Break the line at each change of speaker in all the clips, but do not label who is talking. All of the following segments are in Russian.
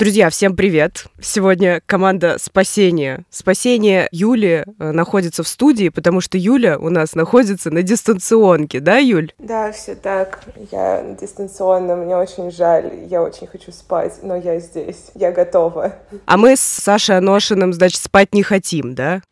Друзья, всем привет! Сегодня команда «Спасение». «Спасение» Юли находится в студии, потому что Юля у нас находится на дистанционке. Да, Юль?
Да, все так. Я дистанционно, мне очень жаль. Я очень хочу спать, но я здесь. Я готова.
А мы с Сашей Аношиным, значит, спать не хотим, да?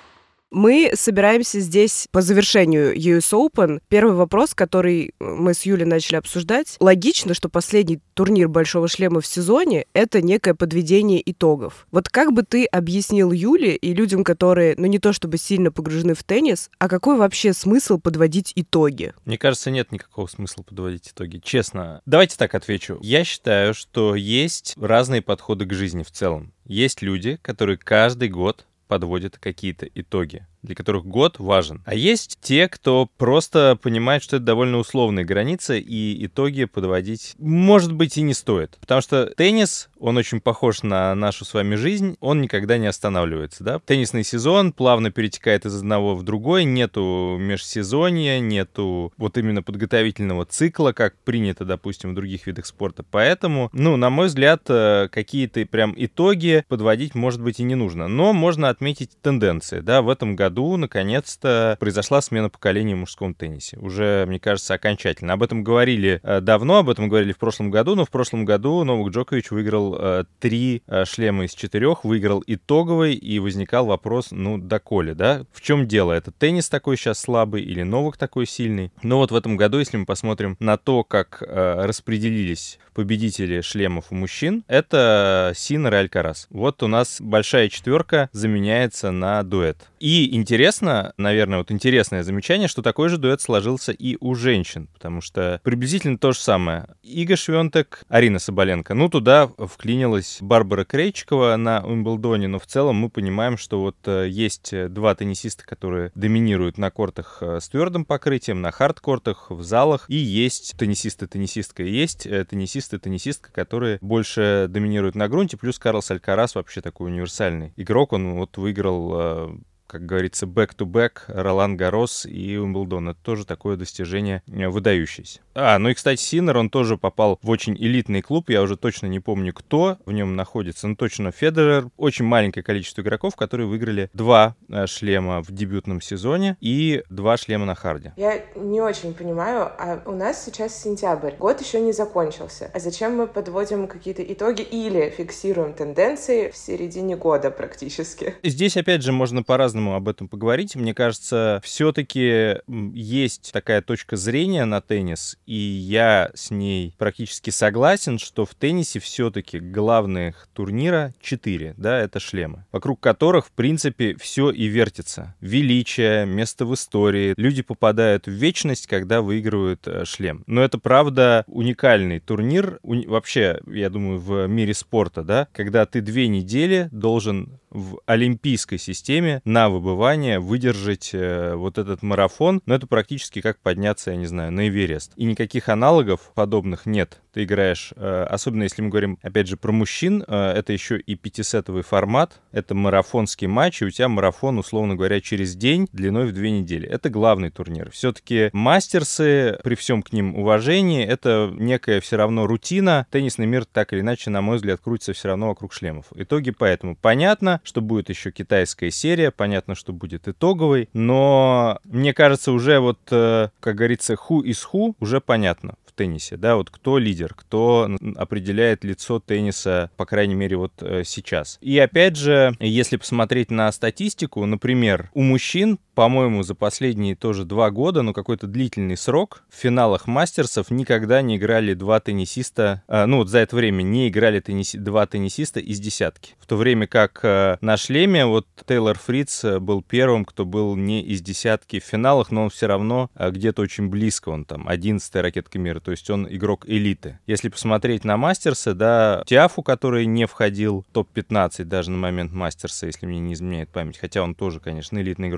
Мы собираемся здесь по завершению US Open. Первый вопрос, который мы с Юлей начали обсуждать. Логично, что последний турнир «Большого шлема» в сезоне — это некое подведение итогов. Вот как бы ты объяснил Юле и людям, которые, не то чтобы сильно погружены в теннис, а какой вообще смысл подводить итоги?
Мне кажется, нет никакого смысла подводить итоги. Честно. Давайте так отвечу. Я считаю, что есть разные подходы к жизни в целом. Есть люди, которые каждый год подводят какие-то итоги, для которых год важен. А есть те, кто просто понимает, что это довольно условные границы, и итоги подводить, может быть, и не стоит. Потому что теннис, он очень похож на нашу с вами жизнь, он никогда не останавливается, да? Теннисный сезон плавно перетекает из одного в другой, нету межсезонья, нету вот именно подготовительного цикла, как принято, допустим, в других видах спорта. Поэтому, на мой взгляд, какие-то прям итоги подводить, может быть, и не нужно. Но можно отметить тенденции, да? В этом году наконец-то произошла смена поколения в мужском теннисе. Уже, мне кажется, окончательно. Об этом говорили давно, об этом говорили в прошлом году, но в прошлом году Новак Джокович выиграл 3 шлема из 4, выиграл итоговый, и возникал вопрос, доколе, да? В чем дело? Это теннис такой сейчас слабый или Новак такой сильный? Но вот в этом году, если мы посмотрим на то, как распределились победители шлемов у мужчин, это Синнер и Алькарас. Вот у нас большая четверка заменяется на дуэт. И интересно, наверное, интересное замечание, что такой же дуэт сложился и у женщин, потому что приблизительно то же самое. Ига Швёнтек, Арина Соболенко. Туда вклинилась Барбара Крейчикова на Уимблдоне, но в целом мы понимаем, что есть 2 теннисиста, которые доминируют на кортах с твердым покрытием, на хардкортах, в залах, и есть теннисисты, теннисистка, и есть теннисисты, теннисистка, которые больше доминируют на грунте, плюс Карлос Алькарас вообще такой универсальный игрок, он выиграл, как говорится, бэк-ту-бэк, Ролан Гаррос и Уимблдон. Это тоже такое достижение выдающееся. И, кстати, Синнер, он тоже попал в очень элитный клуб, я уже точно не помню, кто в нем находится, но точно Федерер. Очень маленькое количество игроков, которые выиграли 2 шлема в дебютном сезоне и 2 шлема на харде.
Я не очень понимаю, а у нас сейчас сентябрь, год еще не закончился. А зачем мы подводим какие-то итоги или фиксируем тенденции в середине года практически?
Здесь, опять же, можно по-разному об этом поговорить. Мне кажется, все-таки есть такая точка зрения на теннис, и я с ней практически согласен, что в теннисе все-таки главных турнира 4, да, это шлемы, вокруг которых, в принципе, все и вертится. Величие, место в истории. Люди попадают в вечность, когда выигрывают шлем. Но это, правда, уникальный турнир, вообще, я думаю, в мире спорта, да, когда ты 2 недели должен в олимпийской системе на выбывание выдержать вот этот марафон, но это практически как подняться, я не знаю, на Эверест. И никаких аналогов подобных нет. Ты играешь, особенно если мы говорим, опять же, про мужчин, это еще и 5-сетовый формат, это марафонский матч, и у тебя марафон, условно говоря, через день длиной в 2 недели. Это главный турнир. Все-таки мастерсы, при всем к ним уважении, это некая все равно рутина. Теннисный мир так или иначе, на мой взгляд, крутится все равно вокруг шлемов. Итоги поэтому понятно, что будет еще китайская серия, понятно, что будет итоговый, но мне кажется, уже как говорится, who is who уже понятно в теннисе, да, кто лидер, кто определяет лицо тенниса, по крайней мере, сейчас. И опять же, если посмотреть на статистику, например, у мужчин, по-моему, за последние тоже 2 года, какой-то длительный срок, в финалах мастерсов никогда не играли 2 теннисиста, за это время не играли 2 теннисиста из десятки. В то время как на шлеме Тейлор Фриц был первым, кто был не из десятки в финалах, но он все равно где-то очень близко, он там 11-я ракетка мира, то есть он игрок элиты. Если посмотреть на мастерсы, да, Тиафу, который не входил в топ-15 даже на момент мастерса, если мне не изменяет память, хотя он тоже, конечно, элитный игрок. Попы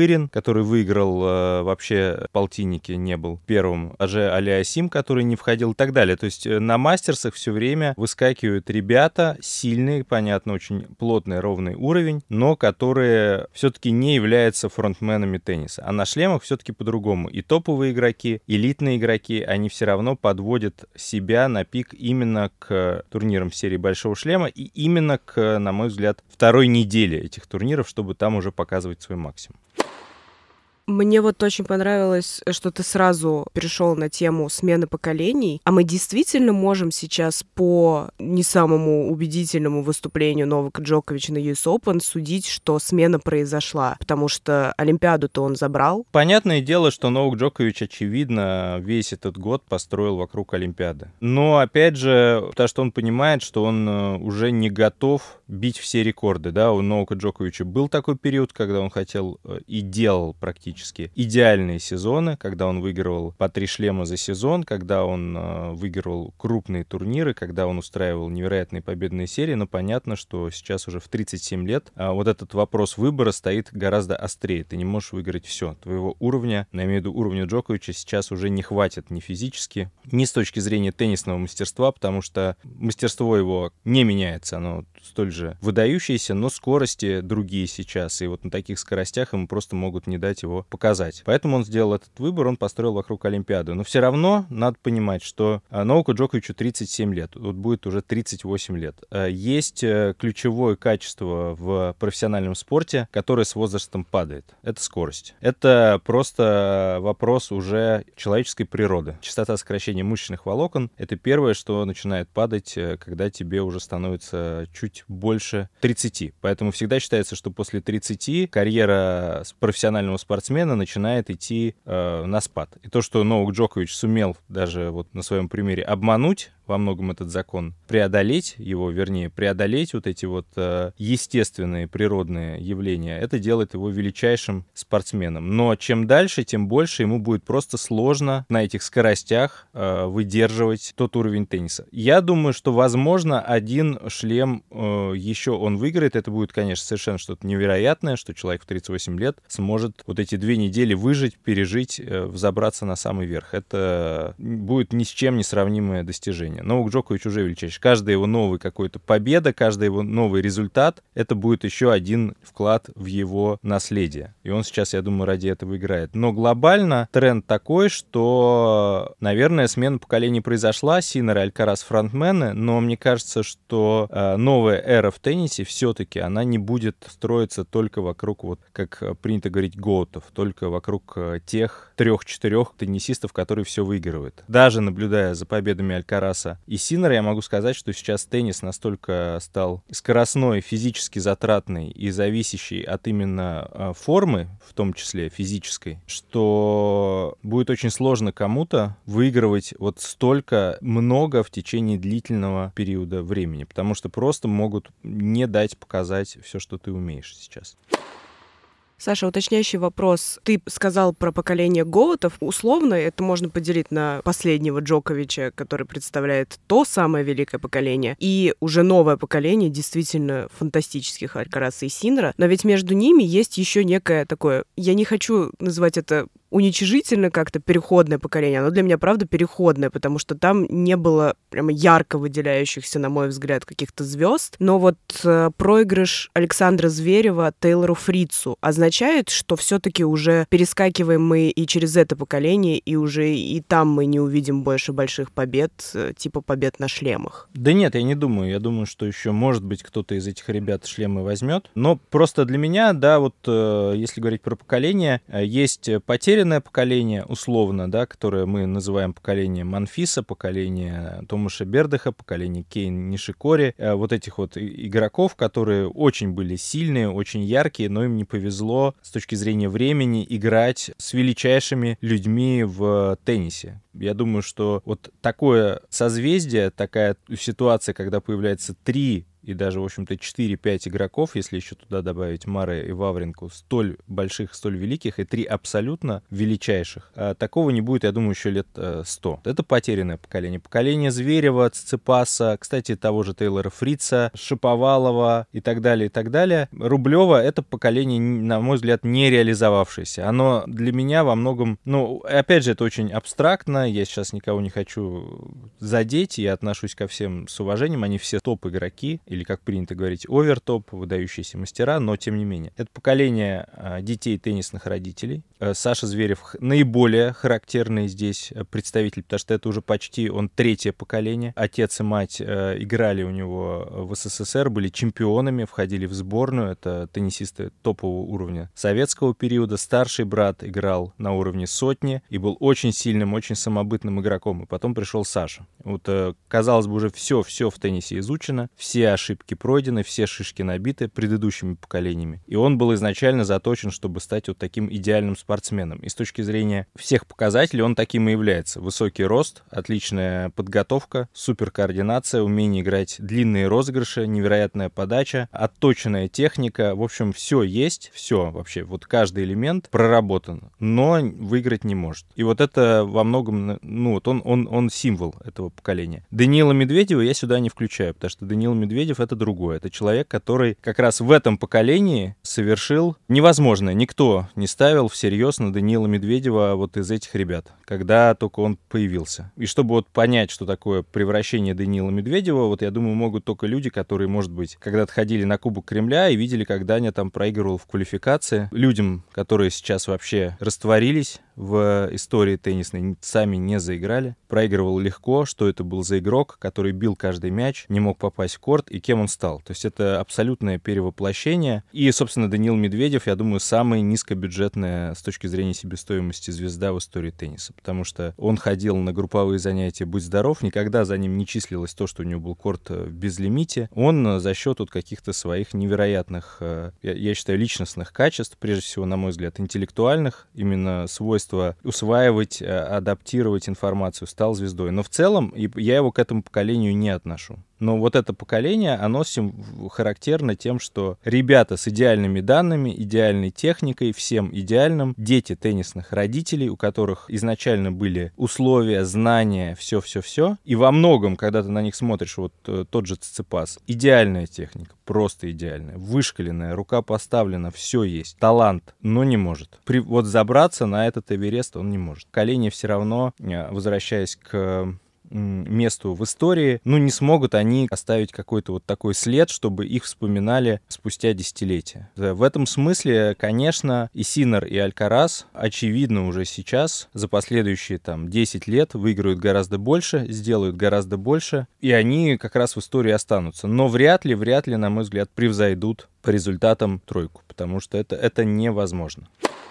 Тахтапырин, который выиграл вообще в полтиннике, не был первым, Аже Алиасим, который не входил и так далее. То есть на мастерсах все время выскакивают ребята сильные, понятно, очень плотный, ровный уровень, но которые все-таки не являются фронтменами тенниса. А на шлемах все-таки по-другому. И топовые игроки, элитные игроки, они все равно подводят себя на пик именно к турнирам серии Большого шлема и именно к, на мой взгляд, второй неделе этих турниров, чтобы там уже показывать свой максимум.
Мне вот очень понравилось, что ты сразу перешел на тему смены поколений. А мы действительно можем сейчас по не самому убедительному выступлению Новака Джоковича на US Open судить, что смена произошла, потому что Олимпиаду-то он забрал.
Понятное дело, что Новак Джокович, очевидно, весь этот год построил вокруг Олимпиады. Но, опять же, потому что он понимает, что он уже не готов бить все рекорды. Да? У Новака Джоковича был такой период, когда он хотел и делал практически идеальные сезоны, когда он выигрывал по 3 шлема за сезон, когда он выигрывал крупные турниры, когда он устраивал невероятные победные серии, но понятно, что сейчас уже в 37 лет вот этот вопрос выбора стоит гораздо острее. Ты не можешь выиграть все. Твоего уровня, я имею в виду уровня Джоковича, сейчас уже не хватит ни физически, ни с точки зрения теннисного мастерства, потому что мастерство его не меняется, оно столь же выдающееся, но скорости другие сейчас, и вот на таких скоростях ему просто могут не дать его показать. Поэтому он сделал этот выбор, он построил вокруг Олимпиады. Но все равно надо понимать, что Новаку Джоковичу 37 лет, вот будет уже 38 лет. Есть ключевое качество в профессиональном спорте, которое с возрастом падает. Это скорость. Это просто вопрос уже человеческой природы. Частота сокращения мышечных волокон — это первое, что начинает падать, когда тебе уже становится чуть больше 30. Поэтому всегда считается, что после 30 карьера профессионального спортсмена начинает идти на спад. И то, что Новак Джокович сумел даже вот на своем примере обмануть во многом этот закон, преодолеть вот эти вот естественные природные явления, это делает его величайшим спортсменом. Но чем дальше, тем больше ему будет просто сложно на этих скоростях выдерживать тот уровень тенниса. Я думаю, что, возможно, один шлем еще он выиграет. Это будет, конечно, совершенно что-то невероятное, что человек в 38 лет сможет вот эти 2 недели выжить, пережить, взобраться на самый верх. Это будет ни с чем не сравнимое достижение. Новак Джокович уже величайший. Каждая его новая какая-то победа, каждый его новый результат, это будет еще один вклад в его наследие. И он сейчас, я думаю, ради этого играет. Но глобально тренд такой, что, наверное, смена поколений произошла. Синнер и Алькарас фронтмены, но мне кажется, что новая эра в теннисе все-таки, она не будет строиться только вокруг, вот как принято говорить, гоутов, только вокруг тех 3-4 теннисистов, которые все выигрывают. Даже наблюдая за победами Алькараса и Синнера, я могу сказать, что сейчас теннис настолько стал скоростной, физически затратный и зависящий от именно формы, в том числе физической, что будет очень сложно кому-то выигрывать вот столько много в течение длительного периода времени, потому что просто могут не дать показать все, что ты умеешь сейчас.
Саша, уточняющий вопрос. Ты сказал про поколение гоутов. Условно это можно поделить на последнего Джоковича, который представляет то самое великое поколение, и уже новое поколение действительно фантастических Алькараса и Синнера. Но ведь между ними есть еще некое такое, я не хочу называть это уничижительно как-то переходное поколение. Оно для меня, правда, переходное, потому что там не было прямо ярко выделяющихся, на мой взгляд, каких-то звезд. Но вот проигрыш Александра Зверева Тейлору Фрицу означает, что все-таки уже перескакиваем мы и через это поколение, и уже и там мы не увидим больше больших побед, типа побед на шлемах.
Да нет, я не думаю. Я думаю, что еще, может быть, кто-то из этих ребят шлемы возьмет. Но просто для меня, да, вот если говорить про поколение, есть потерянное поколение, условно, да, которое мы называем поколением Монфиса, поколение Томаша Бердыха, поколение Кейн Нишикори, вот этих вот игроков, которые очень были сильные, очень яркие, но им не повезло с точки зрения времени играть с величайшими людьми в теннисе. Я думаю, что вот такое созвездие, такая ситуация, когда появляется 3 и даже, в общем-то, 4-5 игроков, если еще туда добавить Маре и Вавринку, столь больших, столь великих, и 3 абсолютно величайших. Такого не будет, я думаю, еще лет 100. Это потерянное поколение. Поколение Зверева, Циципаса, кстати, того же Тейлора Фрица, Шаповалова и так далее, и так далее. Рублева — это поколение, на мой взгляд, не реализовавшееся. Оно для меня во многом, опять же, это очень абстрактно, я сейчас никого не хочу задеть, я отношусь ко всем с уважением, они все топ-игроки, или, как принято говорить, овертоп, выдающиеся мастера, но тем не менее. Это поколение детей теннисных родителей. Саша Зверев наиболее характерный здесь представитель, потому что это уже почти он третье поколение. Отец и мать играли у него в СССР, были чемпионами, входили в сборную. Это теннисисты топового уровня советского периода. Старший брат играл на уровне сотни и был очень сильным, очень самобытным игроком. И потом пришел Саша. Вот, казалось бы, уже все в теннисе изучено, все ошибки пройдены, все шишки набиты предыдущими поколениями. И он был изначально заточен, чтобы стать вот таким идеальным спортсменом. И с точки зрения всех показателей он таким и является. Высокий рост, отличная подготовка, суперкоординация, умение играть длинные розыгрыши, невероятная подача, отточенная техника. В общем, все есть, все вообще, вот каждый элемент проработан, но выиграть не может. И вот это во многом, вот он символ этого поколения. Даниила Медведева я сюда не включаю, потому что Даниил Медведев — это другое. Это человек, который как раз в этом поколении совершил невозможное. Никто не ставил всерьез на Даниила Медведева вот из этих ребят, когда только он появился. И чтобы вот понять, что такое превращение Даниила Медведева, вот я думаю, могут только люди, которые, может быть, когда-то ходили на Кубок Кремля и видели, как Даня там проигрывал в квалификации. Людям, которые сейчас вообще растворились в истории теннисной, сами не заиграли. Проигрывал легко, что это был за игрок, который бил каждый мяч, не мог попасть в корт, и кем он стал. То есть это абсолютное перевоплощение. И, собственно, Даниил Медведев, я думаю, самая низкобюджетная с точки зрения себестоимости звезда в истории тенниса, потому что он ходил на групповые занятия «Будь здоров», никогда за ним не числилось то, что у него был корт в безлимите. Он за счет вот каких-то своих невероятных, я считаю, личностных качеств, прежде всего, на мой взгляд, интеллектуальных, именно свойства усваивать, адаптировать информацию, стал звездой. Но в целом я его к этому поколению не отношу. Но вот это поколение, оно характерно тем, что ребята с идеальными данными, идеальной техникой, всем идеальным, дети теннисных родителей, у которых изначально были условия, знания, все-все-все. И во многом, когда ты на них смотришь, вот тот же Циципас, идеальная техника, просто идеальная, вышкаленная, рука поставлена, все есть, талант, но не может. Вот забраться на этот Эверест он не может. Поколение все равно, возвращаясь к месту в истории, не смогут они оставить какой-то вот такой след, чтобы их вспоминали спустя десятилетия. В этом смысле, конечно, и Синнер, и Алькарас, очевидно, уже сейчас, за последующие 10 лет выиграют гораздо больше, сделают гораздо больше, и они как раз в истории останутся. Но вряд ли, на мой взгляд, превзойдут по результатам тройку, потому что это невозможно.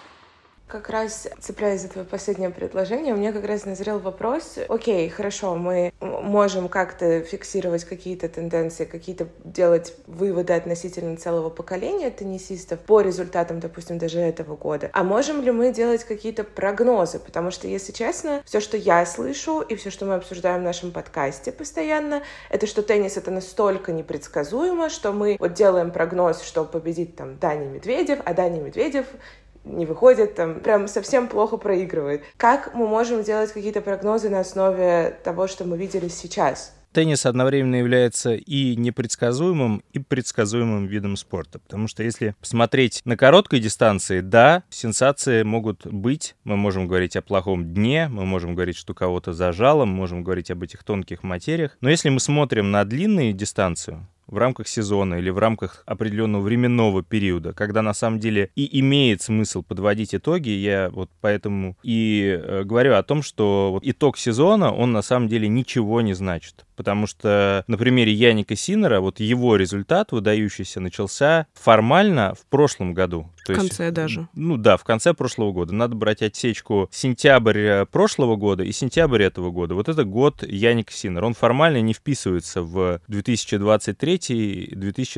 Как раз, цепляясь за твое последнее предложение, у меня как раз назрел вопрос. Окей, хорошо, мы можем как-то фиксировать какие-то тенденции, какие-то делать выводы относительно целого поколения теннисистов по результатам, допустим, даже этого года. А можем ли мы делать какие-то прогнозы? Потому что, если честно, все, что я слышу и все, что мы обсуждаем в нашем подкасте постоянно, это что теннис — это настолько непредсказуемо, что мы вот делаем прогноз, что победит Даня Медведев, а Даня Медведев не выходит, прям совсем плохо проигрывает. Как мы можем делать какие-то прогнозы на основе того, что мы видели сейчас?
Теннис одновременно является и непредсказуемым, и предсказуемым видом спорта. Потому что если посмотреть на короткой дистанции, да, сенсации могут быть. Мы можем говорить о плохом дне, мы можем говорить, что кого-то зажало, мы можем говорить об этих тонких материях. Но если мы смотрим на длинную дистанцию, в рамках сезона или в рамках определенного временного периода, когда на самом деле и имеет смысл подводить итоги, я вот поэтому и говорю о том, что вот итог сезона, он на самом деле ничего не значит. Потому что на примере Янника Синнера вот его результат выдающийся начался формально в прошлом году.
В конце даже.
Ну да, в конце прошлого года. Надо брать отсечку сентябрь прошлого года и сентябрь этого года. Вот это год Яника Синнера. Он формально не вписывается в 2023 и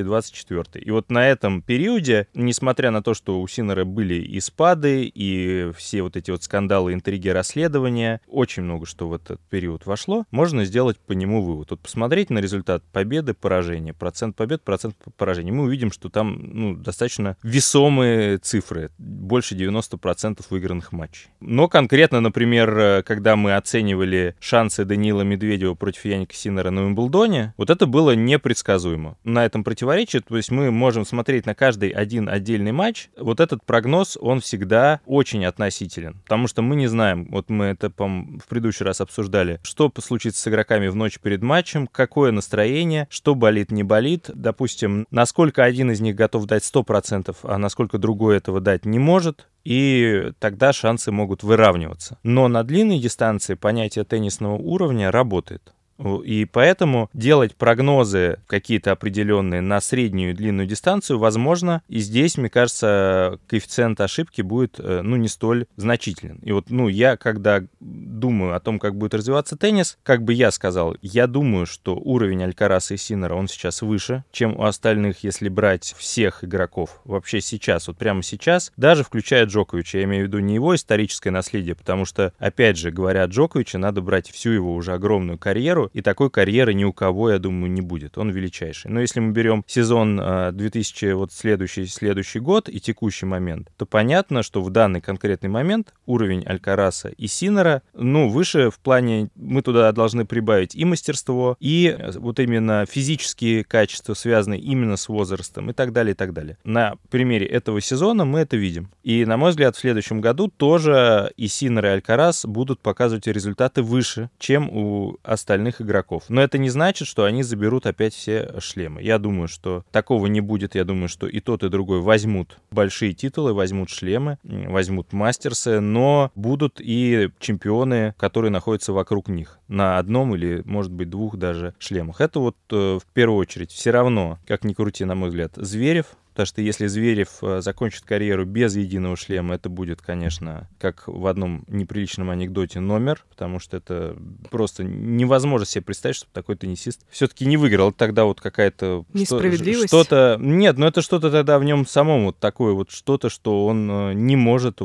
2024. И вот на этом периоде, несмотря на то, что у Синнера были и спады, и все вот эти вот скандалы, интриги, расследования, очень много что в этот период вошло, можно сделать по нему вывод. Вот посмотреть на результат победы, поражения, процент побед, процент поражений. Мы увидим, что там достаточно весомые цифры, больше 90% выигранных матчей. Но конкретно, например, когда мы оценивали шансы Даниила Медведева против Яника Синнера на Уимблдоне, вот это было непредсказуемо. На этом противоречие, то есть мы можем смотреть на каждый один отдельный матч, вот этот прогноз, он всегда очень относителен, потому что мы не знаем, вот мы это, по-моему, в предыдущий раз обсуждали, что случится с игроками в ночь перед матчем, какое настроение, что болит, не болит, допустим, насколько один из них готов дать 100%, а насколько другой этого дать не может, и тогда шансы могут выравниваться. Но на длинной дистанции понятие теннисного уровня работает. И поэтому делать прогнозы какие-то определенные на среднюю и длинную дистанцию возможно. И здесь, мне кажется, коэффициент ошибки будет, не столь значителен. И вот, я, когда думаю о том, как будет развиваться теннис, как бы я сказал, я думаю, что уровень Алькараса и Синнера, он сейчас выше, чем у остальных, если брать всех игроков. Вообще сейчас, вот прямо сейчас, даже включая Джоковича, я имею в виду не его историческое наследие, потому что, опять же, говоря о Джоковиче, надо брать всю его уже огромную карьеру, и такой карьеры ни у кого, я думаю, не будет. Он величайший. Но если мы берем сезон 2000, вот следующий год и текущий момент, то понятно, что в данный конкретный момент уровень Алькараса и Синнера, выше в плане, мы туда должны прибавить и мастерство, и вот именно физические качества, связанные именно с возрастом и так далее, и так далее. На примере этого сезона мы это видим. И, на мой взгляд, в следующем году тоже и Синнер, и Алькарас будут показывать результаты выше, чем у остальных игроков. Но это не значит, что они заберут опять все шлемы. Я думаю, что такого не будет. Я думаю, что и тот, и другой возьмут большие титулы, возьмут шлемы, возьмут мастерсы, но будут и чемпионы, которые находятся вокруг них на одном или, может быть, двух даже шлемах. Это вот в первую очередь все равно, как ни крути, на мой взгляд, Зверев. Потому что если Зверев закончит карьеру без единого шлема, это будет, конечно, как в одном неприличном анекдоте, номер, потому что это просто невозможно себе представить, чтобы такой теннисист все-таки не выиграл. Тогда вот какая-то...
Несправедливость?
Что-то... Нет, это что-то тогда в нем самом вот такое вот что-то, что он не может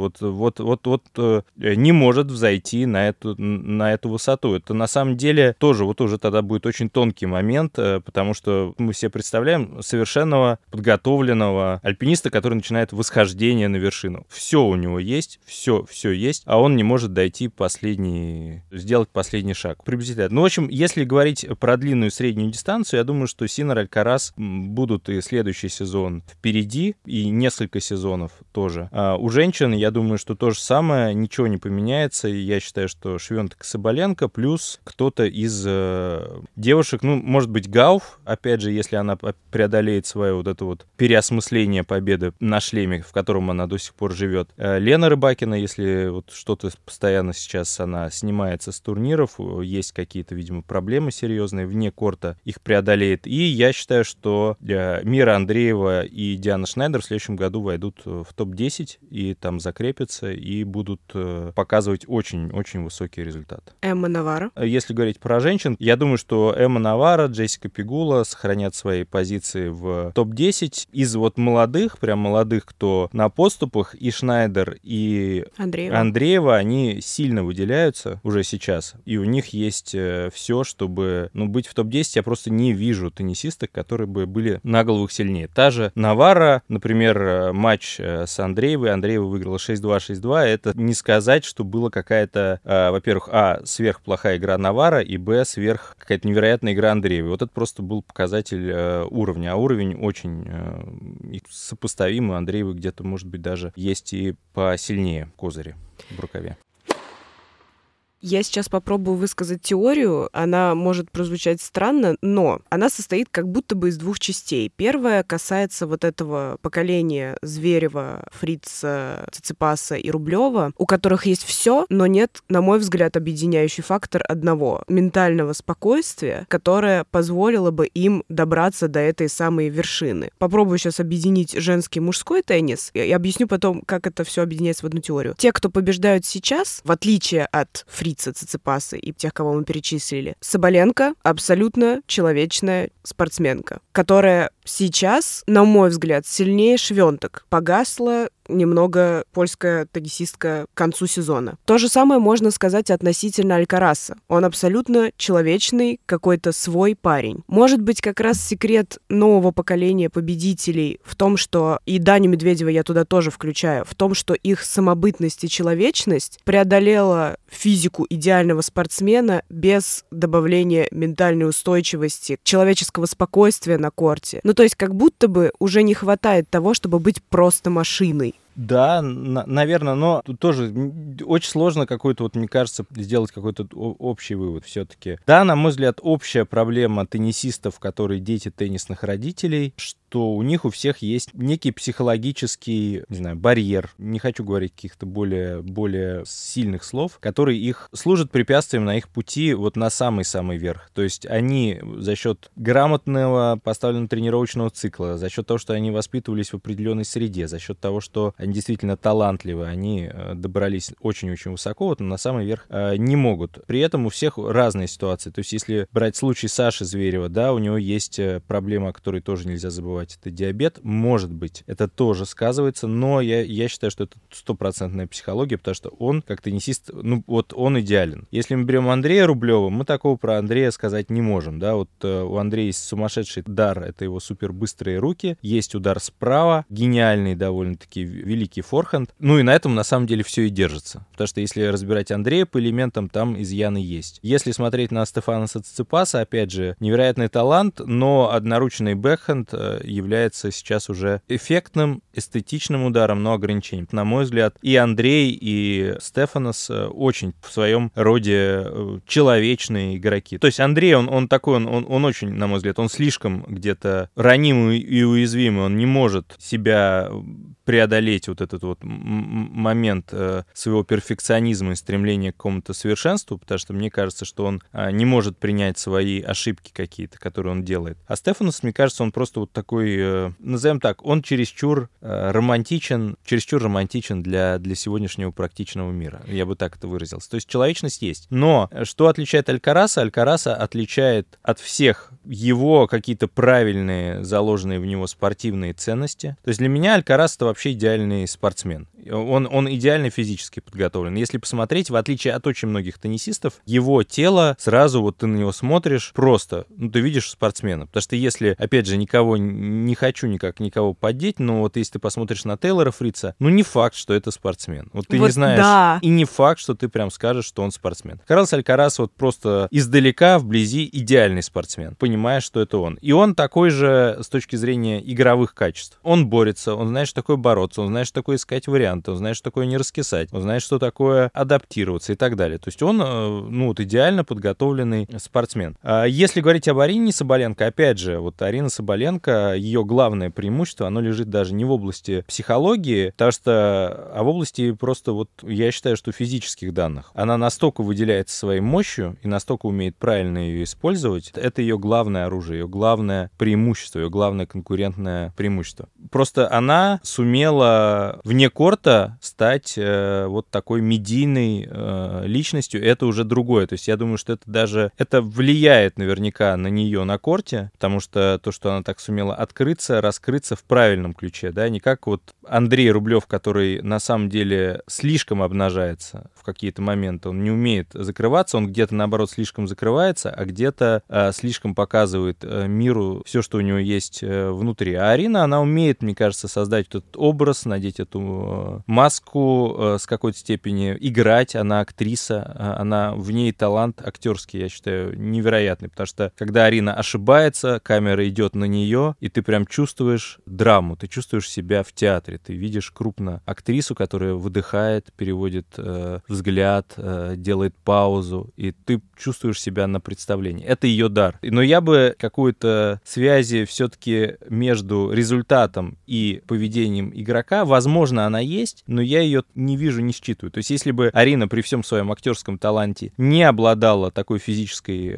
не может взойти на эту высоту. Это на самом деле тоже вот уже тогда будет очень тонкий момент, потому что мы себе представляем совершенного, подготовленного альпиниста, который начинает восхождение на вершину. Все у него есть, все есть, а он не может сделать последний шаг. Приблизительно. В общем, если говорить про длинную и среднюю дистанцию, я думаю, что Синнер, Алькарас будут и следующий сезон впереди, и несколько сезонов тоже. А у женщин, я думаю, что то же самое, ничего не поменяется. Я считаю, что Швёнтек и Соболенко, плюс кто-то из девушек, может быть, Гауф, опять же, если она преодолеет свое вот это вот переосмысление победы на шлеме, в котором она до сих пор живет. Лена Рыбакина, если вот что-то постоянно сейчас она снимается с турниров, есть какие-то, видимо, проблемы серьезные вне корта, их преодолеет. И я считаю, что Мира Андреева и Диана Шнайдер в следующем году войдут в топ-10 и там закрепятся и будут показывать очень-очень высокий результат.
Эмма Навара.
Если говорить про женщин, я думаю, что Эмма Навара, Джессика Пегула сохранят свои позиции в топ-10. Из вот молодых, кто на подступах, и Шнайдер, и Андреева, они сильно выделяются уже сейчас, и у них есть все, чтобы быть в топ-10. Я просто не вижу теннисисток, которые бы были на голову сильнее. Та же Навара, например, матч с Андреевой. Андреева выиграла 6-2, 6-2. Это не сказать, что была какая-то, во-первых, сверхплохая игра Навара, и сверх какая-то невероятная игра Андреевой. Вот это просто был показатель уровня. А уровень очень сопоставимый. Андреевой где-то, может быть, даже есть и посильнее козыри в рукаве.
Я сейчас попробую высказать теорию. Она может прозвучать странно, но она состоит как будто бы из двух частей. Первая касается вот этого поколения Зверева, Фрица, Циципаса и Рублева, у которых есть все, но нет, на мой взгляд, объединяющий фактор одного — ментального спокойствия, которое позволило бы им добраться до этой самой вершины. Попробую сейчас объединить женский и мужской теннис и объясню потом, как это все объединяется в одну теорию. Те, кто побеждают сейчас, в отличие от Фрица, Циципаса и тех, кого мы перечислили, Соболенко абсолютно человечная спортсменка, которая сейчас, на мой взгляд, сильнее Швёнтек. Погасла немного польская теннисистка к концу сезона. То же самое можно сказать относительно Алькараса. Он абсолютно человечный, какой-то свой парень. Может быть, как раз секрет нового поколения победителей в том, что, и Даню Медведева я туда тоже включаю, в том, что их самобытность и человечность преодолела физику идеального спортсмена без добавления ментальной устойчивости, человеческого спокойствия на корте. Ну, то есть как будто бы уже не хватает того, чтобы быть просто машиной.
Да, наверное, но тут тоже очень сложно какой-то, вот мне кажется, сделать какой-то общий вывод все-таки. Да, на мой взгляд, общая проблема теннисистов, которые дети теннисных родителей, что у них у всех есть некий психологический, не знаю, барьер, не хочу говорить каких-то более сильных слов, который их служит препятствием на их пути вот на самый-самый верх. То есть они за счет грамотного поставленного тренировочного цикла, за счет того, что они воспитывались в определенной среде, за счет того, что они действительно талантливы, они добрались очень-очень высоко, вот, но на самый верх не могут. При этом у всех разные ситуации. То есть если брать случай Саши Зверева, да, у него есть проблема, о которой тоже нельзя забывать, это диабет. Может быть, это тоже сказывается, но я считаю, что это стопроцентная психология, потому что он, как теннисист, ну вот он идеален. Если мы берем Андрея Рублева, мы такого про Андрея сказать не можем, да, вот у Андрея есть сумасшедший дар, это его супербыстрые руки, есть удар справа, гениальный довольно-таки великий форхенд. Ну и на этом на самом деле все и держится. Потому что если разбирать Андрея по элементам, там изъяны есть. Если смотреть на Стефаноса Циципаса, опять же, невероятный талант, но одноручный бэкхенд является сейчас уже эффектным, эстетичным ударом, но ограничением. На мой взгляд, и Андрей, и Стефанос очень в своем роде человечные игроки. То есть Андрей, он такой, он очень, на мой взгляд, он слишком где-то ранимый и уязвимый, он не может себя преодолеть вот этот вот момент своего перфекционизма и стремления к какому-то совершенству, потому что мне кажется, что он не может принять свои ошибки какие-то, которые он делает. А Стефанос, мне кажется, он просто вот такой, назовем так, он чересчур романтичен для сегодняшнего практичного мира. Я бы так это выразился. То есть человечность есть. Но что отличает Алькараса? Алькараса отличает от всех его какие-то правильные, заложенные в него спортивные ценности. То есть для меня Алькарас — это вообще идеальный спортсмен. Он идеально физически подготовлен. Если посмотреть, в отличие от очень многих теннисистов, его тело сразу, вот ты на него смотришь, просто, ну, ты видишь спортсмена. Потому что если, опять же, не хочу никого поддеть, но вот если ты посмотришь на Тейлора Фрица, ну, не факт, что это спортсмен. Вот ты вот не знаешь, да. И не факт, что ты прям скажешь, что он спортсмен. Карлос Алькарас вот просто издалека, вблизи идеальный спортсмен, понимаешь, что это он. И он такой же с точки зрения игровых качеств. Он борется, он знает, что такое бороться, он знает, что такое искать варианты, он знает, что такое не раскисать, он знает, что такое адаптироваться и так далее. То есть он, ну, вот идеально подготовленный спортсмен. Если говорить об Арине Соболенко, опять же, вот Арина Соболенко, ее главное преимущество, оно лежит даже не в области психологии, потому что, а в области просто вот, я считаю, что физических данных. Она настолько выделяется своей мощью и настолько умеет правильно ее использовать. Это ее главное оружие, ее главное преимущество, ее главное конкурентное преимущество. Просто она сумела вне корта стать вот такой медийной личностью. Это уже другое. То есть я думаю, что это влияет наверняка на нее на корте, потому что то, что она так сумела открыться, раскрыться в правильном ключе, да, не как вот Андрей Рублев, который на самом деле слишком обнажается в какие-то моменты, он не умеет закрываться, он где-то, наоборот, слишком закрывается, а где-то слишком показывает миру все, что у него есть внутри. А Арина, она умеет, мне кажется, создать этот образ, надеть эту маску с какой-то степени, играть. Она актриса, она в ней талант актерский, я считаю, невероятный, потому что когда Арина ошибается, камера идет на нее, и ты прям чувствуешь драму, ты чувствуешь себя в театре, ты видишь крупно актрису, которая выдыхает, переводит взгляд, делает паузу, и ты чувствуешь себя на представлении. Это ее дар. Но я бы какую-то связи все-таки между результатом и поведением игрока, возможно, она есть, но я ее не вижу, не считываю. То есть если бы Арина при всем своем актерском таланте не обладала такой физической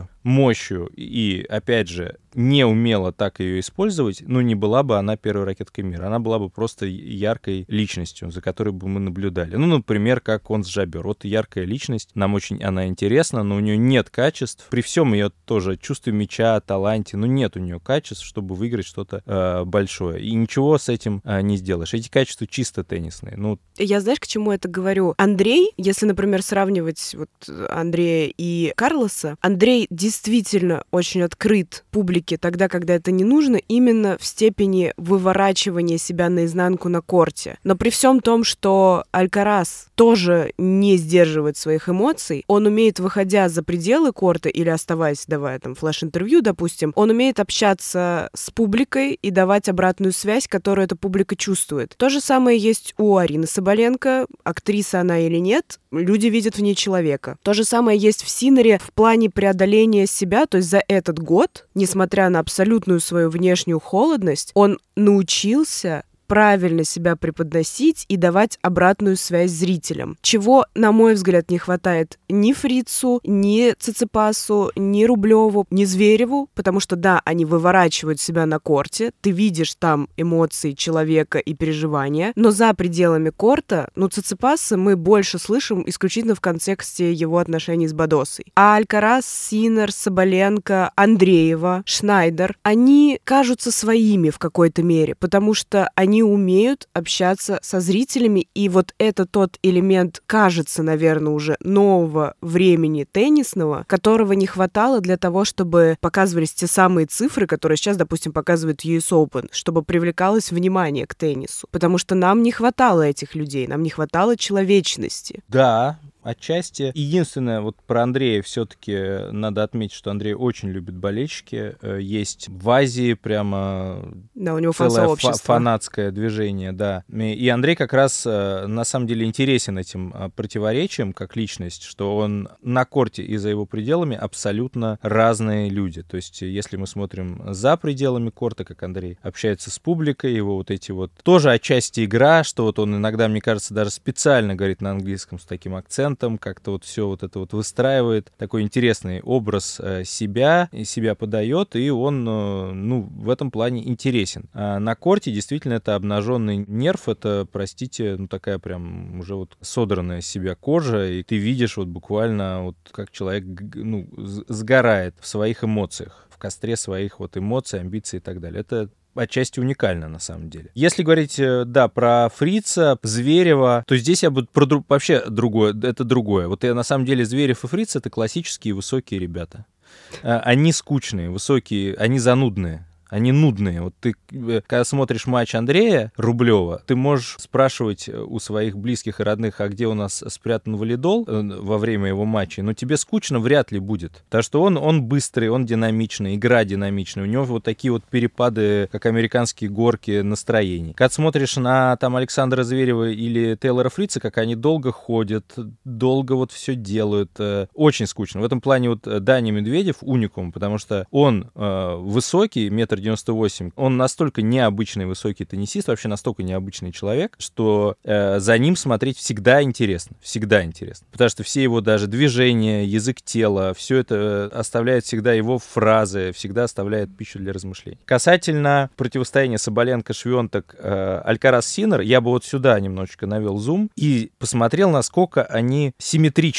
мощью и, опять же, не умела так ее использовать, ну, не была бы она первой ракеткой мира. Она была бы просто яркой личностью, за которой бы мы наблюдали. Ну, например, как Онс Джабер. Вот яркая личность, нам очень она интересна, но у нее нет качеств. При всем ее тоже чувстве мяча, таланте, но нет у нее качеств, чтобы выиграть что-то большое. И ничего с этим не сделаешь. Эти качества чисто теннисные. Ну,
я, знаешь, к чему это говорю? Андрей, если, например, сравнивать вот Андрея и Карлоса, Андрей действительно очень открыт публике тогда, когда это не нужно, именно в степени выворачивания себя наизнанку на корте. Но при всем том, что Алькарас тоже не сдерживает своих эмоций, он умеет, выходя за пределы корта или оставаясь, давая там флеш-интервью, допустим, он умеет общаться с публикой и давать обратную связь, которую эта публика чувствует. То же самое есть у Арины Соболенко, актриса она или нет, люди видят в ней человека. То же самое есть в Синере в плане преодоления себя, то есть за этот год, несмотря на абсолютную свою внешнюю холодность, он научился правильно себя преподносить и давать обратную связь зрителям. Чего, на мой взгляд, не хватает ни Фрицу, ни Циципасу, ни Рублеву, ни Звереву, потому что, да, они выворачивают себя на корте, ты видишь там эмоции человека и переживания, но за пределами корта, ну, Циципаса мы больше слышим исключительно в контексте его отношений с Бадосой. А Алькарас, Синер, Соболенко, Андреева, Шнайдер, они кажутся своими в какой-то мере, потому что они умеют общаться со зрителями, и вот это тот элемент, кажется, наверное, уже нового времени теннисного, которого не хватало для того, чтобы показывались те самые цифры, которые сейчас, допустим, показывает US Open, чтобы привлекалось внимание к теннису. Потому что нам не хватало этих людей, нам не хватало человечности.
да, отчасти. Единственное, вот про Андрея все-таки надо отметить, что Андрей очень любит болельщики. Есть в Азии прямо
Да, у него
целое фанатское движение, да. И Андрей как раз на самом деле интересен этим противоречием как личность, что он на корте и за его пределами абсолютно разные люди. То есть если мы смотрим за пределами корта, как Андрей общается с публикой, его вот эти вот тоже отчасти игра, что вот он иногда, мне кажется, даже специально говорит на английском с таким акцентом, как-то вот все вот это вот выстраивает, такой интересный образ себя, и себя подает, и он, ну, в этом плане интересен. А на корте действительно это обнаженный нерв, это, простите, ну, такая прям уже вот содранная с себя кожа, и ты видишь вот буквально вот как человек, ну, сгорает в своих эмоциях, в костре своих вот эмоций, амбиций и так далее. Это отчасти уникально, на самом деле. Если говорить, да, про Фрица, Зверева, то здесь я буду про вообще другое, это другое. Вот я, на самом деле, Зверев и Фриц — это классические высокие ребята. Они скучные, высокие, они занудные. Они нудные. Вот ты, когда смотришь матч Андрея Рублева, ты можешь спрашивать у своих близких и родных, а где у нас спрятан валидол во время его матча, но тебе скучно вряд ли будет. Потому что он быстрый, он динамичный, игра динамичная. У него вот такие вот перепады, как американские горки настроений. Когда смотришь на там Александра Зверева или Тейлора Фрица, как они долго ходят, долго вот все делают, очень скучно. В этом плане вот Даня Медведев уникум, потому что он высокий, 1,98 м, он настолько необычный высокий теннисист, вообще настолько необычный человек, что за ним смотреть всегда интересно. Всегда интересно. Потому что все его даже движения, язык тела, все это оставляет всегда его фразы, всегда оставляет пищу для размышлений. Касательно противостояния Соболенко-Швёнтек, Алькарас-Синер, я бы вот сюда немножечко навел зум и посмотрел, насколько они симметричны.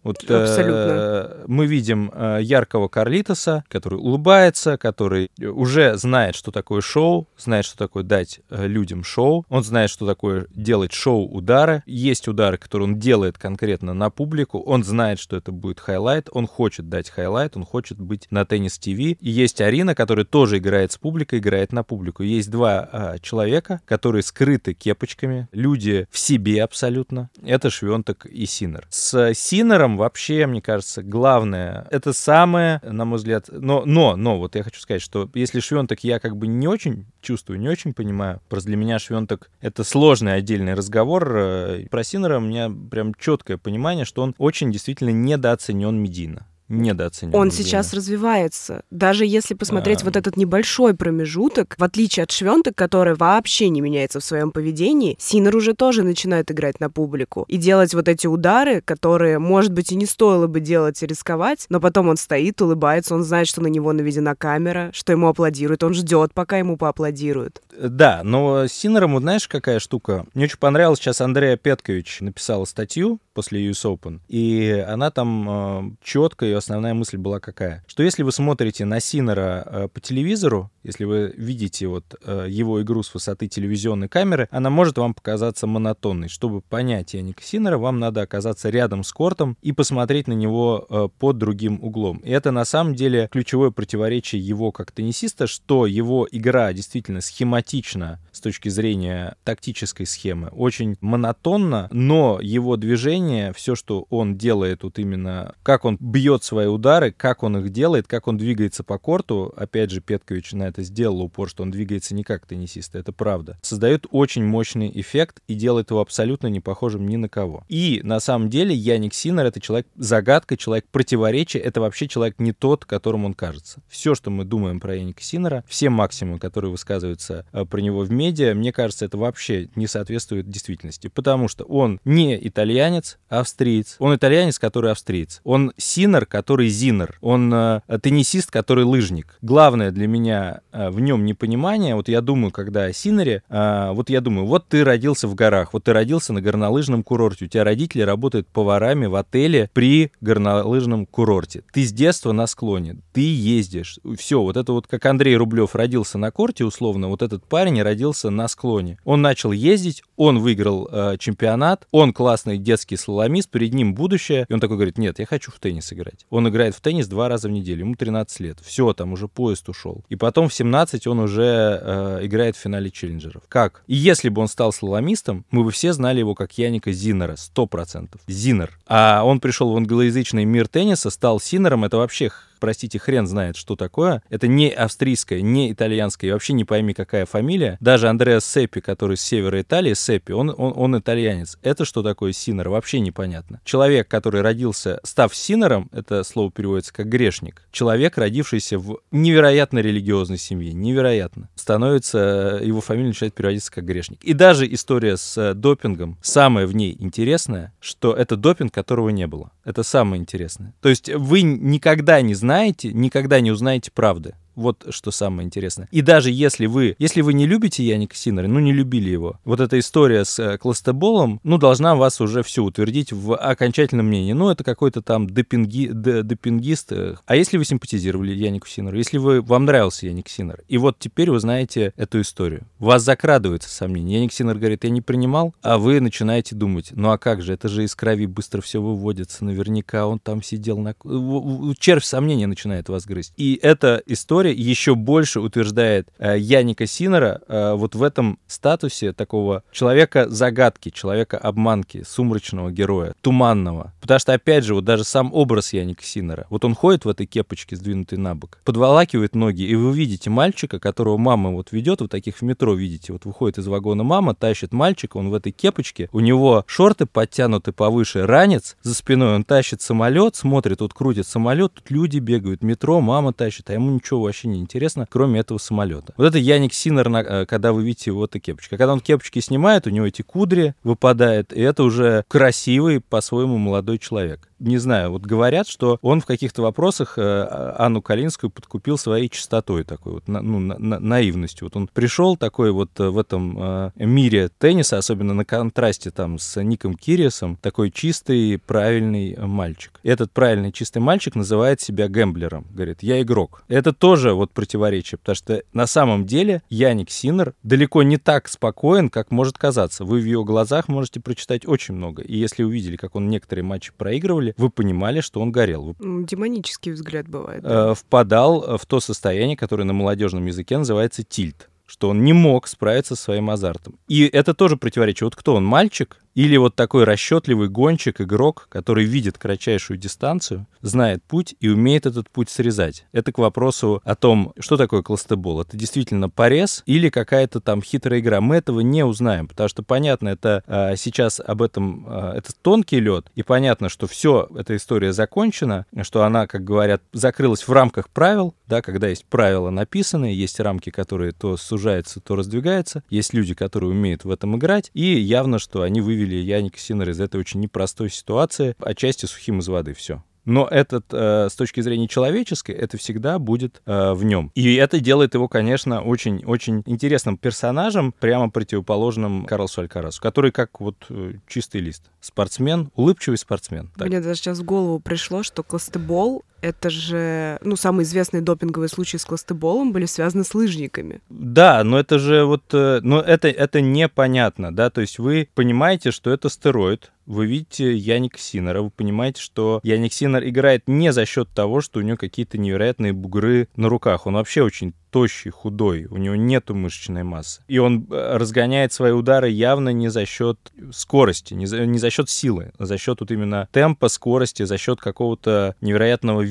Вот
Абсолютно.
мы видим яркого Карлитоса, который улыбается, который уже знает, что такое шоу, знает, что такое дать людям шоу. Он знает, что такое делать шоу-удары. Есть удары, которые он делает конкретно на публику. Он знает, что это будет хайлайт. Он хочет дать хайлайт, он хочет быть на Tennis TV. И есть Арина, которая тоже играет с публикой, играет на публику. Есть два человека, которые скрыты кепочками. Люди в себе абсолютно. Это Швентек и Синнер. С Синнером вообще, мне кажется, главное, это самое, на мой взгляд, но вот я хочу сказать, что если Швентек я как бы не очень чувствую, не очень понимаю, просто для меня Швентек это сложный отдельный разговор. Про Синнера у меня прям четкое понимание, что он очень действительно недооценен медийно. Недооценен.
Он сейчас развивается. Даже если посмотреть вот этот небольшой промежуток, в отличие от Швентек, который вообще не меняется в своем поведении, Синнер уже тоже начинает играть на публику и делать вот эти удары, которые, может быть, и не стоило бы делать и рисковать, но потом он стоит, улыбается, он знает, что на него наведена камера, что ему аплодируют, он ждет, пока ему поаплодируют.
Да, но с Синнером, вот знаешь, какая штука? Мне очень понравилось, сейчас Андрея Петкович написала статью после US Open, и она там четко, ее основная мысль была какая? Что если вы смотрите на Синнера по телевизору, если вы видите вот его игру с высоты телевизионной камеры, она может вам показаться монотонной. Чтобы понять Яника Синнера, вам надо оказаться рядом с кортом и посмотреть на него под другим углом. И это на самом деле ключевое противоречие его как теннисиста, что его игра действительно схематична с точки зрения тактической схемы, очень монотонна, но его движение, все, что он делает, вот именно как он бьет свои удары, как он их делает, как он двигается по корту, опять же, Петкович на это сделал упор, что он двигается не как теннисист, это правда, создает очень мощный эффект и делает его абсолютно не похожим ни на кого. И на самом деле Яник Синнер — это человек-загадка, человек-противоречие, это вообще человек не тот, которым он кажется. Все, что мы думаем про Яника Синнера, все максимумы, которые высказываются про него в медиа, мне кажется, это вообще не соответствует действительности, потому что он не итальянец, а австриец. Он итальянец, который австриец. Он Синнер, который Зиннер. Он теннисист, который лыжник. Главное для меня в нем непонимание. Вот я думаю, когда о Синнере, вот ты родился в горах, вот ты родился на горнолыжном курорте, у тебя родители работают поварами в отеле при горнолыжном курорте. Ты с детства на склоне, ты ездишь. Все, вот это вот как Андрей Рублев родился на корте, условно, вот этот парень родился на склоне. Он начал ездить, он выиграл чемпионат, он классный детский слаломист, перед ним будущее, и он такой говорит: нет, я хочу в теннис играть. Он играет в теннис 2 раза в неделю, ему 13 лет. Все, там уже поезд ушел. И потом в 17 он уже играет в финале челленджеров. Как? И если бы он стал слаломистом, мы бы все знали его как Яника Зиннера, 100%. Зиннер. А он пришел в англоязычный мир тенниса, стал Синнером, это вообще... Простите, хрен знает, что такое. Это не австрийская, не итальянская, и вообще не пойми, какая фамилия. Даже Андреа Сеппи, который с севера Италии, Сеппи, он итальянец. Это что такое Синнер? Вообще непонятно. Человек, который родился, став Синнером, это слово переводится как грешник. Человек, родившийся в невероятно религиозной семье, невероятно, становится, его фамилия начинает переводиться как грешник. И даже история с допингом, самое в ней интересное, что это допинг, которого не было. Это самое интересное. То есть вы никогда не знаете, никогда не узнаете правды. Вот что самое интересное. И даже если вы не любите Яника Синнера, не любили его, вот эта история с кластерболом, должна вас уже все утвердить в окончательном мнении. Это какой-то там допингист. А если вы симпатизировали Янику Синнеру, если вам нравился Яник Синнер, и вот теперь вы знаете эту историю, у вас закрадывается сомнение. Яник Синнер говорит: я не принимал, а вы начинаете думать: а как же, это же из крови быстро все выводится, наверняка он там сидел червь сомнения начинает вас грызть. И эта история еще больше утверждает Яника Синнера вот в этом статусе такого человека-загадки, человека-обманки, сумрачного героя, туманного. Потому что, опять же, вот даже сам образ Яника Синнера, вот он ходит в этой кепочке, сдвинутой на бок, подволакивает ноги, и вы видите мальчика, которого мама вот ведет, вот таких в метро видите, вот выходит из вагона мама, тащит мальчика, он в этой кепочке, у него шорты подтянуты повыше, ранец за спиной, он тащит самолет, смотрит, вот крутит самолет, тут люди бегают, метро, мама тащит, а ему ничего вообще не интересно, кроме этого самолета. Вот это Яник Синнер, когда вы видите его этой кепочкой. Когда он кепочки снимает, у него эти кудри выпадают, и это уже красивый, по-своему, молодой человек. Не знаю, вот говорят, что он в каких-то вопросах Анну Калинскую подкупил своей чистотой такой, вот, наивностью. Вот он пришел такой вот в этом мире тенниса, особенно на контрасте там с Ником Кириасом, такой чистый, правильный мальчик. Этот правильный, чистый мальчик называет себя гэмблером. Говорит, я игрок. Это тоже вот противоречие, потому что на самом деле Яник Синнер далеко не так спокоен, как может казаться. Вы в его глазах можете прочитать очень много. И если увидели, как он некоторые матчи проигрывали, вы понимали, что он горел.
Демонический взгляд бывает. Да?
Впадал в то состояние, которое на молодежном языке называется тильт, что он не мог справиться со своим азартом. И это тоже противоречие. Вот кто он, мальчик? Или вот такой расчетливый гонщик, игрок, который видит кратчайшую дистанцию, знает путь и умеет этот путь срезать. Это к вопросу о том, что такое кластебол. Это действительно порез или какая-то там хитрая игра. Мы этого не узнаем, потому что понятно, это сейчас об этом, это тонкий лед, и понятно, что все, эта история закончена, что она, как говорят, закрылась в рамках правил, да, когда есть правила написанные, есть рамки, которые то сужаются, то раздвигаются, есть люди, которые умеют в этом играть, и явно, что они вывели Яника Синнера из этой очень непростой ситуации, отчасти сухим из воды, все. Но этот, с точки зрения человеческой, это всегда будет в нем. И это делает его, конечно, очень-очень интересным персонажем, прямо противоположным Карлосу Алькаразу, который как вот чистый лист. Спортсмен, улыбчивый спортсмен. Так.
Мне даже сейчас в голову пришло, что кластебол — это же, самые известные допинговые случаи с кластеболом были связаны с лыжниками.
Да, но это же вот, это непонятно, да, то есть вы понимаете, что это стероид, вы видите Яника Синнера, вы понимаете, что Яник Синнер играет не за счет того, что у него какие-то невероятные бугры на руках, он вообще очень тощий, худой, у него нету мышечной массы. И он разгоняет свои удары явно не за счет скорости, не за счет силы, а за счет вот именно темпа, скорости, за счет какого-то невероятного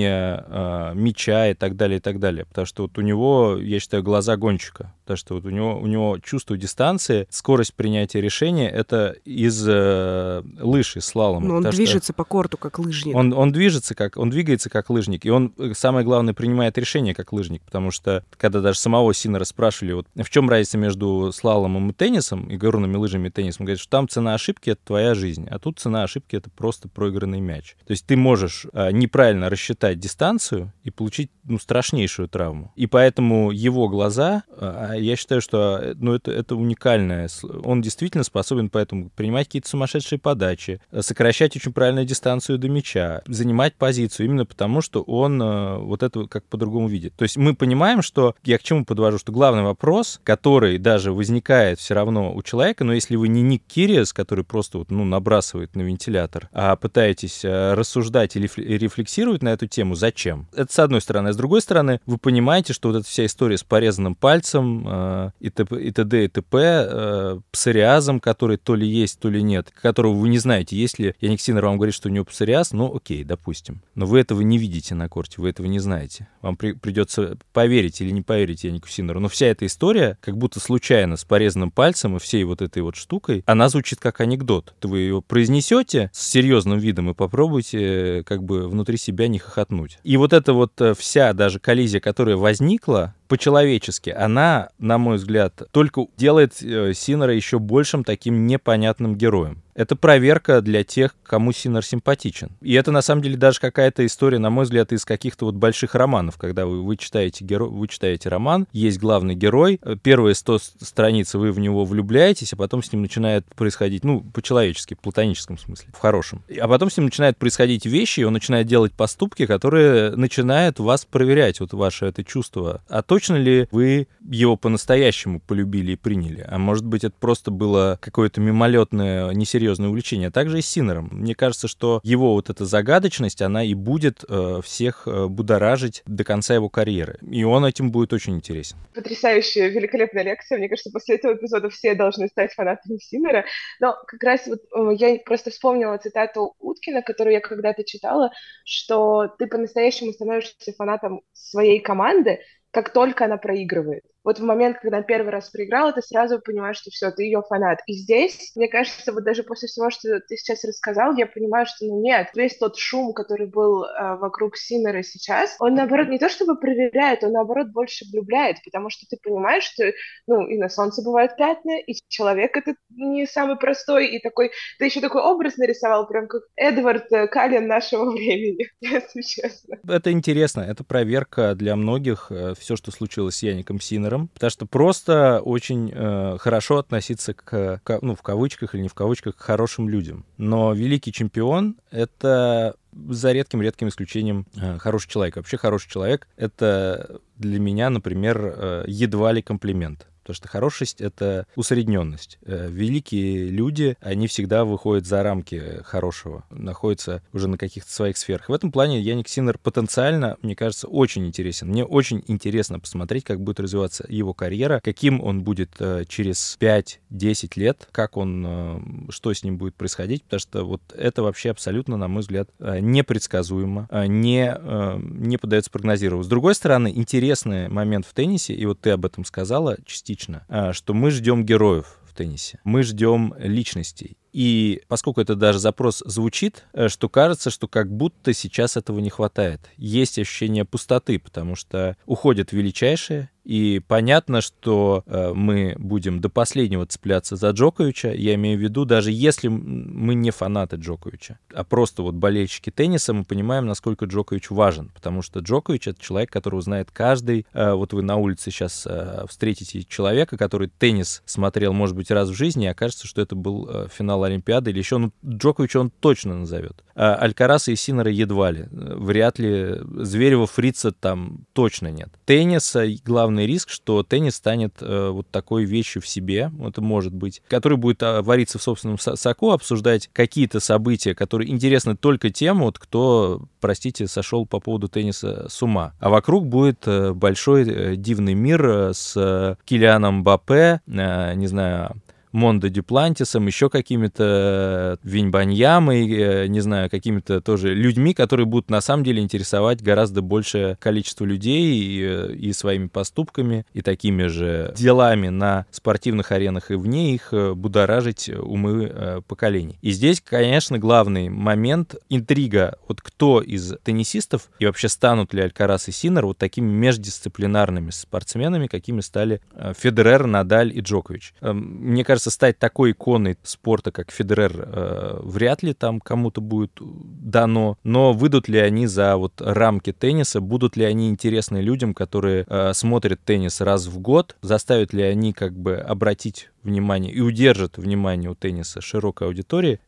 видения мяча и так далее, и так далее. Потому что вот у него, я считаю, глаза гонщика. Потому что вот у него чувство дистанции, скорость принятия решения — это из лыж, из слалома.
Но он движется по корту как лыжник.
Он двигается как лыжник, и он, самое главное, принимает решения как лыжник, потому что когда даже самого Синнера спрашивали, вот в чем разница между слаломом и теннисом, и горными лыжами и теннисом, он говорит, что там цена ошибки — это твоя жизнь, а тут цена ошибки — это просто проигранный мяч. То есть ты можешь неправильно рассчитать дистанцию и получить страшнейшую травму. И поэтому его глаза, я считаю, что это уникальное. Он действительно способен поэтому принимать какие-то сумасшедшие подачи, сокращать очень правильную дистанцию до мяча, занимать позицию, именно потому, что он вот это как по-другому видит. То есть мы понимаем, что я к чему подвожу, что главный вопрос, который даже возникает все равно у человека, но если вы не Ник Кириас, который просто набрасывает на вентилятор, а пытаетесь рассуждать или рефлексировать на эту тему, зачем? Это с одной стороны. А с другой стороны, вы понимаете, что вот эта вся история с порезанным пальцем и т.д. и т.п., псориазом, который то ли есть, то ли нет, которого вы не знаете, если Яник Синнер вам говорит, что у него псориаз, окей, допустим. Но вы этого не видите на корте, вы этого не знаете. Вам придется поверить или не поверить Янику Синнеру. Но вся эта история, как будто случайно, с порезанным пальцем и всей вот этой вот штукой, она звучит как анекдот. Вы ее произнесете с серьезным видом и попробуйте как бы внутри себя не хохотнуть. И вот эта вот вся даже коллизия, которая возникла, по-человечески, она, на мой взгляд, только делает Синнера еще большим таким непонятным героем. Это проверка для тех, кому Синнер симпатичен. И это, на самом деле, даже какая-то история, на мой взгляд, из каких-то вот больших романов, когда вы читаете роман, есть главный герой, первые 100 страниц вы в него влюбляетесь, а потом с ним начинает происходить, по-человечески, в платоническом смысле, в хорошем. А потом с ним начинают происходить вещи, и он начинает делать поступки, которые начинают вас проверять, вот ваше это чувство. А точно ли вы его по-настоящему полюбили и приняли? А может быть, это просто было какое-то мимолетное, несерьезное увлечение. А также и с Синнером. Мне кажется, что его вот эта загадочность, она и будет всех будоражить до конца его карьеры. И он этим будет очень интересен.
Потрясающая, великолепная лекция. Мне кажется, после этого эпизода все должны стать фанатами Синнера. Но как раз вот я просто вспомнила цитату Уткина, которую я когда-то читала, что ты по-настоящему становишься фанатом своей команды, как только она проигрывает. Вот в момент, когда она первый раз проиграла, ты сразу понимаешь, что все, ты ее фанат. И здесь, мне кажется, вот даже после всего, что ты сейчас рассказал, я понимаю, что нет, весь тот шум, который был вокруг Синнера сейчас, он, наоборот, не то чтобы проверяет, он, наоборот, больше влюбляет, потому что ты понимаешь, что, и на солнце бывают пятна, и человек это не самый простой, и такой, ты еще такой образ нарисовал, прям как Эдвард Каллен нашего времени, если честно.
Это интересно, это проверка для многих, все, что случилось с Яником Синнером, потому что просто очень хорошо относиться в кавычках или не в кавычках, к хорошим людям. Но великий чемпион — это за редким исключением хороший человек. Вообще хороший человек — это для меня, например, едва ли комплимент. Потому что хорошесть — это усредненность. Великие люди, они всегда выходят за рамки хорошего, находятся уже на каких-то своих сферах. В этом плане Яник Синнер потенциально, мне кажется, очень интересен. Мне очень интересно посмотреть, как будет развиваться его карьера, каким он будет через 5-10 лет, что с ним будет происходить, потому что вот это вообще абсолютно, на мой взгляд, непредсказуемо, не поддается прогнозировать. С другой стороны, интересный момент в теннисе, и вот ты об этом сказала частично, что мы ждем героев в теннисе, мы ждем личностей. И поскольку это даже запрос звучит, что кажется, что как будто сейчас этого не хватает. Есть ощущение пустоты, потому что уходят величайшие, и понятно, что мы будем до последнего цепляться за Джоковича. Я имею в виду, даже если мы не фанаты Джоковича, а просто вот болельщики тенниса, мы понимаем, насколько Джокович важен. Потому что Джокович — это человек, которого знает каждый. Вот вы на улице сейчас встретите человека, который теннис смотрел, может быть, раз в жизни, и окажется, что это был финал Олимпиады или еще. Джоковича он точно назовет. Алькараса и Синнера едва ли. Вряд ли. Зверева, Фрица там точно нет. Тенниса главный риск, что теннис станет вот такой вещью в себе, это может быть, который будет вариться в собственном соку, обсуждать какие-то события, которые интересны только тем, вот кто, простите, сошел по поводу тенниса с ума. А вокруг будет большой дивный мир с Килианом Мбаппе, не знаю, Мондо Дюплантисом, еще какими-то Виньбаньямой, не знаю, какими-то тоже людьми, которые будут на самом деле интересовать гораздо большее количество людей и своими поступками, и такими же делами на спортивных аренах и вне их будоражить умы поколений. И здесь, конечно, главный момент — интрига. Вот кто из теннисистов и вообще станут ли Алькарас и Синнер вот такими междисциплинарными спортсменами, какими стали Федерер, Надаль и Джокович. Мне кажется, стать такой иконой спорта, как Федерер, вряд ли там кому-то будет дано, но выйдут ли они за вот рамки тенниса, будут ли они интересны людям, которые смотрят теннис раз в год, заставят ли они как бы обратить внимание и удержат внимание у тенниса широкой аудитории,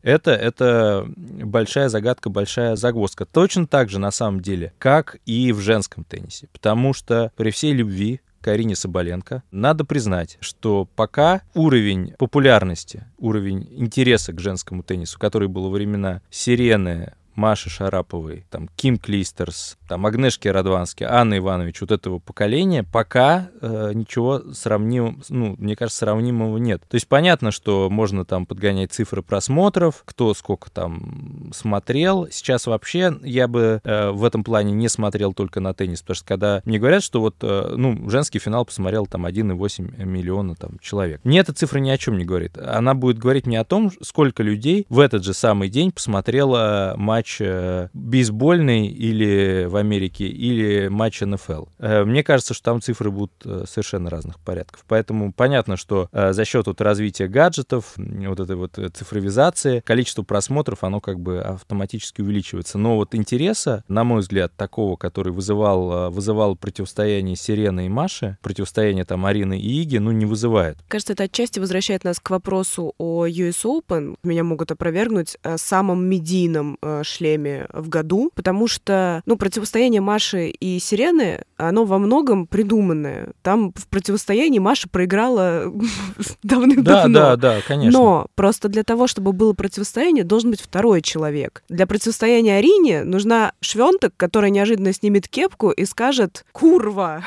это большая загадка, большая загвоздка. Точно так же, на самом деле, как и в женском теннисе, потому что при всей любви к Арине Соболенко надо признать, что пока уровень популярности, уровень интереса к женскому теннису, который был во времена Сирены, Маши Шараповой, там, Ким Клистерс, там, Агнешки Радвански, Анны Иванович, вот этого поколения, пока ничего сравнимого, мне кажется, сравнимого нет. То есть понятно, что можно там подгонять цифры просмотров, кто сколько там смотрел. Сейчас вообще я бы в этом плане не смотрел только на теннис, потому что когда мне говорят, что вот, женский финал посмотрел там 1,8 миллиона там, человек. Мне эта цифра ни о чем не говорит. Она будет говорить мне о том, сколько людей в этот же самый день посмотрело матч бейсбольный или в Америке, или матч НФЛ. Мне кажется, что там цифры будут совершенно разных порядков. Поэтому понятно, что за счет вот развития гаджетов, вот этой вот цифровизации, количество просмотров, оно как бы автоматически увеличивается. Но вот интереса, на мой взгляд, такого, который вызывал противостояние Сирены и Маши, противостояние там Арины и Иги, не вызывает.
Кажется, это отчасти возвращает нас к вопросу о US Open. Меня могут опровергнуть о самом медийном шлеме в году, потому что, противостояние Маши и Сирены, оно во многом придуманное. Там в противостоянии Маша проиграла давным-давно.
Да, конечно.
Но просто для того, чтобы было противостояние, должен быть второй человек. Для противостояния Арине нужна Швёнтек, которая неожиданно снимет кепку и скажет «Курва!»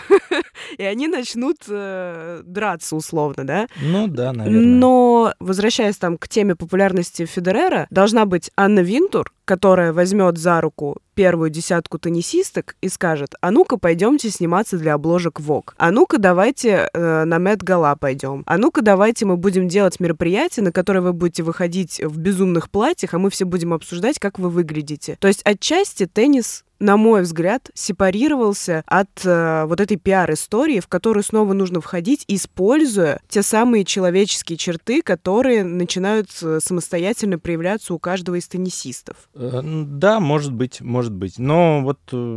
и они начнут драться условно, да?
Да, наверное.
Но, возвращаясь там к теме популярности Федерера, должна быть Анна Винтур, которая возьмет за руку первую десятку теннисисток и скажет: а ну-ка, пойдемте сниматься для обложек Vogue. А ну-ка, давайте на Met-Gala пойдем. А ну-ка, давайте мы будем делать мероприятие, на которое вы будете выходить в безумных платьях, а мы все будем обсуждать, как вы выглядите. То есть отчасти теннис, на мой взгляд, сепарировался от вот этой пиар-истории, в которую снова нужно входить, используя те самые человеческие черты, которые начинают самостоятельно проявляться у каждого из теннисистов.
Да, может быть. Но вот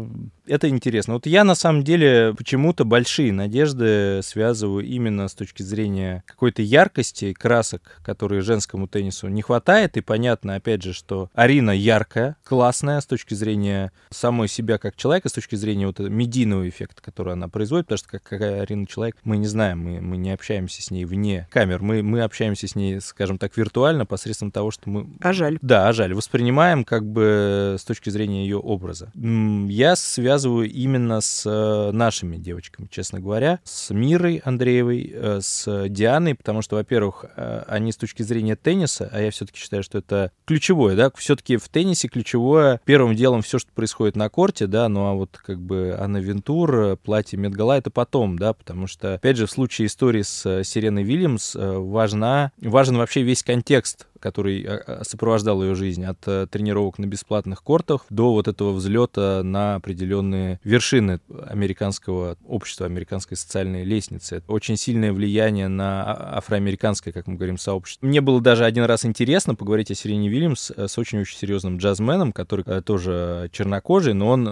это интересно. Вот я, на самом деле, почему-то большие надежды связываю именно с точки зрения какой-то яркости, красок, которые женскому теннису не хватает. И понятно, опять же, что Арина яркая, классная с точки зрения самой себя как человека, с точки зрения вот медийного эффекта, который она производит, потому что какая Арина человек, мы не знаем, мы не общаемся с ней вне камер, мы общаемся с ней, скажем так, виртуально, посредством того, что мы...
А жаль.
Да, жаль. Воспринимаем как бы с точки зрения ее образа. Я связываю именно с нашими девочками, честно говоря, с Мирой Андреевой, с Дианой, потому что, во-первых, они с точки зрения тенниса, а я все-таки считаю, что это ключевое, да, все-таки в теннисе ключевое первым делом все, что происходит на корте, да, ну а вот как бы Анна Винтур, платье Met-Gala — это потом, да, потому что, опять же, в случае истории с Сереной Вильямс важен вообще весь контекст, который сопровождал ее жизнь, от тренировок на бесплатных кортах до вот этого взлета на определенные вершины американского общества, американской социальной лестницы. Это очень сильное влияние на афроамериканское, как мы говорим, сообщество. Мне было даже один раз интересно поговорить о Серене Вильямс с очень-очень серьезным джазменом, который тоже чернокожий, но он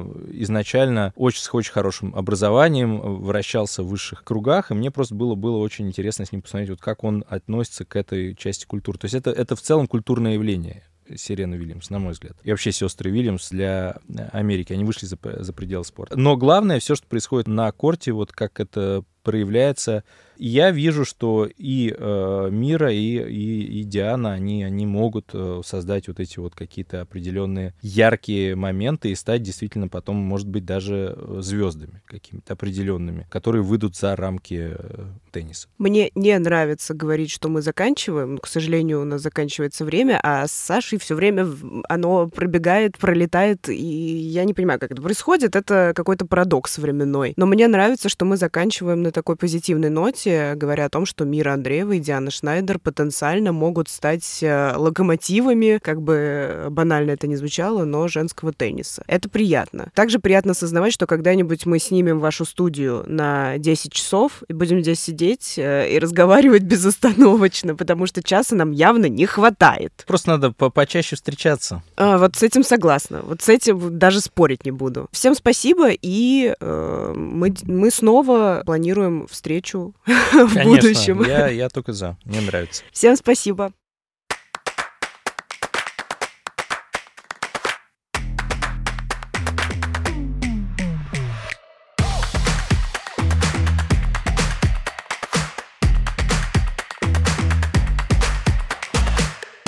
изначально с очень хорошим образованием, вращался в высших кругах, и мне просто было очень интересно с ним посмотреть, вот как он относится к этой части культуры. То есть это в целом культурное явление, Серена Вильямс, на мой взгляд. И вообще сестры Вильямс для Америки. Они вышли за пределы спорта. Но главное, все, что происходит на корте, вот как это проявляется. Я вижу, что и Мира, и Диана, они могут создать вот эти вот какие-то определенные яркие моменты и стать действительно потом, может быть, даже звездами какими-то определенными, которые выйдут за рамки тенниса.
Мне не нравится говорить, что мы заканчиваем. К сожалению, у нас заканчивается время, а с Сашей все время оно пробегает, пролетает, и я не понимаю, как это происходит. Это какой-то парадокс временной. Но мне нравится, что мы заканчиваем на такой позитивной ноте, говоря о том, что Мира Андреева и Диана Шнайдер потенциально могут стать локомотивами, как бы банально это ни звучало, но женского тенниса. Это приятно. Также приятно осознавать, что когда-нибудь мы снимем вашу студию на 10 часов и будем здесь сидеть и разговаривать безостановочно, потому что часа нам явно не хватает.
Просто надо почаще встречаться.
Вот с этим согласна. Вот с этим даже спорить не буду. Всем спасибо, и мы снова планируем встречу в будущем.
Я только за. Мне нравится.
Всем спасибо.